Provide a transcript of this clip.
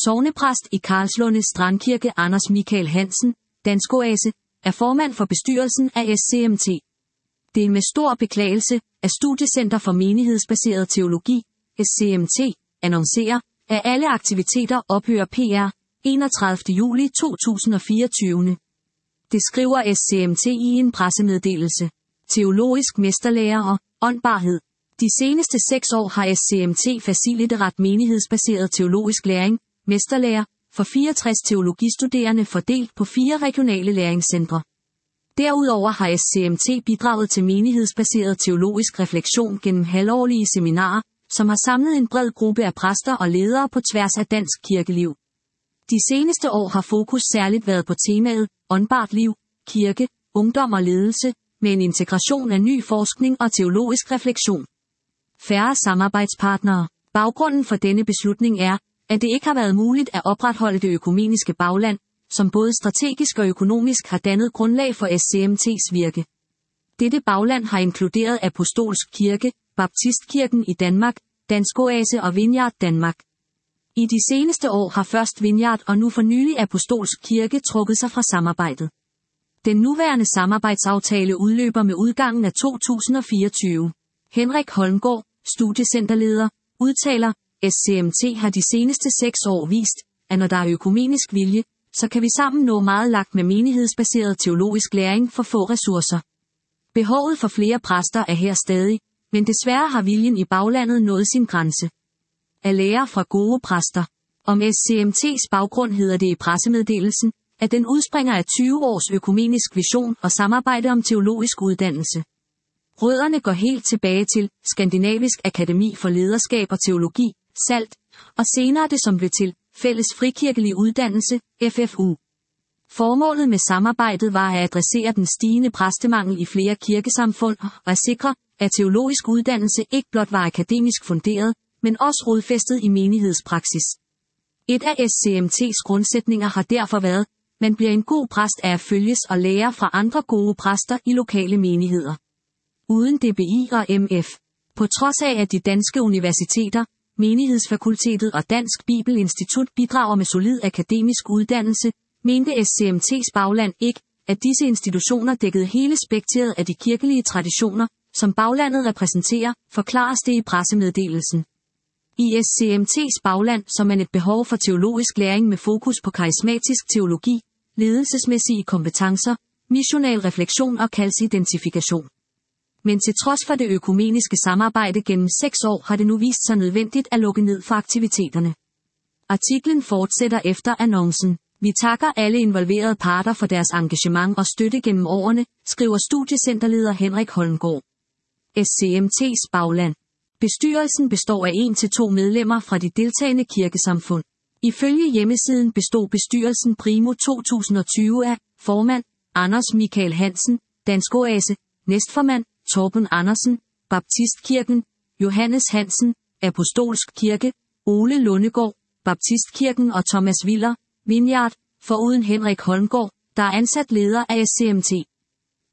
Sognepræst i Karlslunde Strandkirke Anders Michael Hansen, Dansk Oase, er formand for bestyrelsen af SCMT. Det er med stor beklagelse, at Studiecenter for Menighedsbaseret Teologi, SCMT, annoncerer, at alle aktiviteter ophører pr. 31. juli 2024. Det skriver SCMT i en pressemeddelelse. Teologisk mesterlære og åndbarhed. De seneste 6 år har SCMT faciliteret menighedsbaseret teologisk læring, mesterlære, for 64 teologistuderende fordelt på 4 regionale læringscentre. Derudover har SCMT bidraget til menighedsbaseret teologisk refleksion gennem halvårlige seminarer, som har samlet en bred gruppe af præster og ledere på tværs af dansk kirkeliv. De seneste år har fokus særligt været på temaet åndbart liv, kirke, ungdom og ledelse, med en integration af ny forskning og teologisk refleksion. Færre samarbejdspartnere. Baggrunden for denne beslutning er, at det ikke har været muligt at opretholde det økumeniske bagland, som både strategisk og økonomisk har dannet grundlag for SCMT's virke. Dette bagland har inkluderet Apostolsk Kirke, Baptistkirken i Danmark, Dansk Oase og Vineyard Danmark. I de seneste år har først Vineyard og nu for nylig Apostolsk Kirke trukket sig fra samarbejdet. Den nuværende samarbejdsaftale udløber med udgangen af 2024. Henrik Holmgaard, studiecenterleder, udtaler, SCMT har de seneste 6 år vist, at når der er økumenisk vilje, så kan vi sammen nå meget langt med menighedsbaseret teologisk læring for få ressourcer. Behovet for flere præster er her stadig, men desværre har viljen i baglandet nået sin grænse. At lære fra gode præster. Om SCMT's baggrund hedder det i pressemeddelelsen, at den udspringer af 20 års økumenisk vision og samarbejde om teologisk uddannelse. Rødderne går helt tilbage til Skandinavisk Akademi for Lederskab og Teologi, SALT, og senere det som blev til Fælles Frikirkelig Uddannelse, FFU. Formålet med samarbejdet var at adressere den stigende præstemangel i flere kirkesamfund og at sikre, at teologisk uddannelse ikke blot var akademisk funderet, men også rodfæstet i menighedspraksis. Et af SCMT's grundsætninger har derfor været, man bliver en god præst af at følges og lære fra andre gode præster i lokale menigheder. Uden DBI og MF. På trods af at de danske universiteter, Menighedsfakultetet og Dansk Bibelinstitut bidrager med solid akademisk uddannelse, mente SCMT's bagland ikke, at disse institutioner dækkede hele spektret af de kirkelige traditioner, som baglandet repræsenterer, forklares det i pressemeddelelsen. I SCMT's bagland så man et behov for teologisk læring med fokus på karismatisk teologi, ledelsesmæssige kompetencer, missional refleksion og kaldsidentifikation. Men til trods for det økumeniske samarbejde gennem 6 år har det nu vist sig nødvendigt at lukke ned for aktiviteterne. Artiklen fortsætter efter annoncen. Vi takker alle involverede parter for deres engagement og støtte gennem årene, skriver studiecenterleder Henrik Holmgaard. SCMT's bagland. Bestyrelsen består af 1-2 medlemmer fra de deltagende kirkesamfund. Ifølge hjemmesiden bestod bestyrelsen primo 2020 af formand Anders Michael Hansen, Dansk Oase, næstformand Torben Andersen, Baptistkirken, Johannes Hansen, Apostolsk Kirke, Ole Lundegård, Baptistkirken og Thomas Willer, Vineyard, foruden Henrik Holmgaard, der er ansat leder af SCMT.